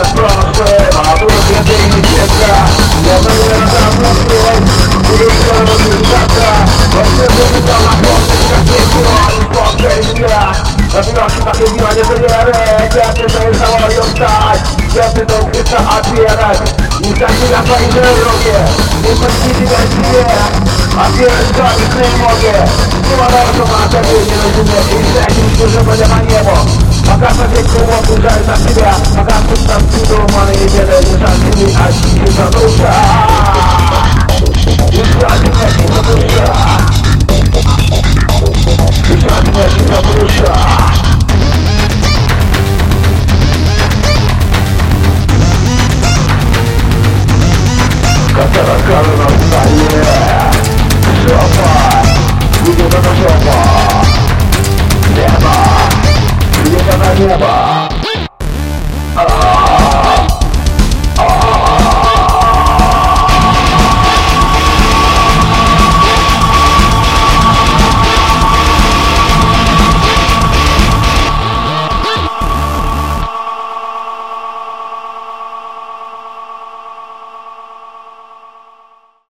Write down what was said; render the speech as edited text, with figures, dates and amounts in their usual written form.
прошлым, а вдруг это и не честно. Я наверное забыл, буду все завтра. Во все время там находишь, как не было, Разбивашки так и не доверяет. Я ты нарисовал стать. Я ты научился отбирать. Не за тебя твои дороги. Не почти тебя себе. Отбирать завистные ноги. Невозможно оставить на земле. И с этим чужим по небу. Пока смотреть кругом уезжают от себя. Пока тут там придуманные беды. Лежат земли, а чистится душа. Лежат земля, чистится душа. Лежат земля, чистится душа.